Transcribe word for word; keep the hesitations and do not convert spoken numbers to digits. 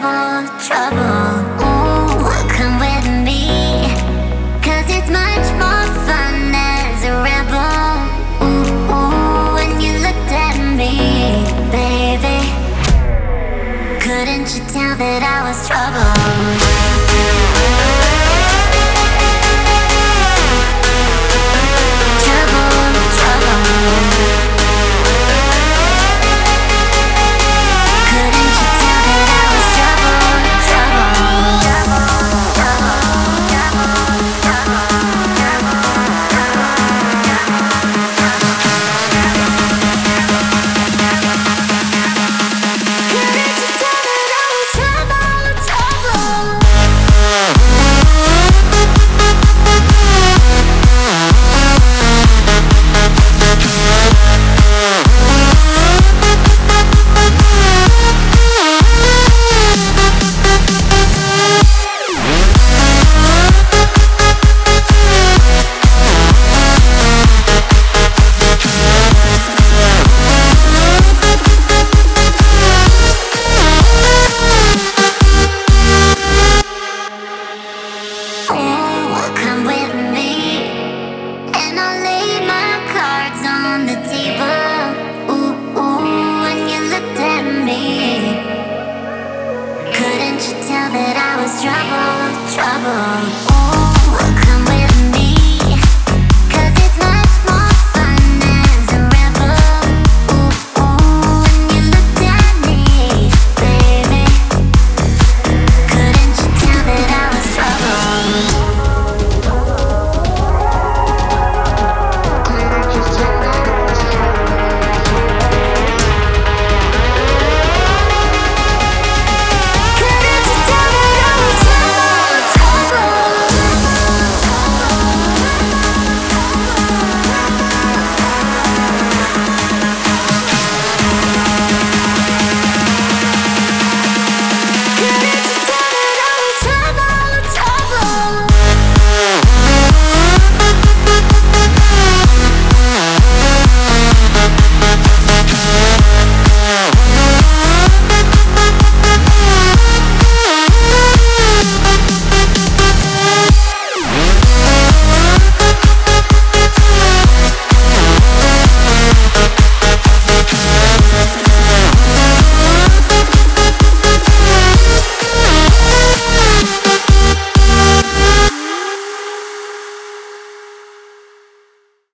trouble, trouble. Ooh, come with me, 'cause it's much more fun as a rebel. Ooh, ooh, when you looked at me, baby, couldn't you tell that I was trouble? Come with me, and I'll lay my cards on the table. Ooh, ooh, when you looked at me, couldn't you tell that I was trouble, trouble? Ooh.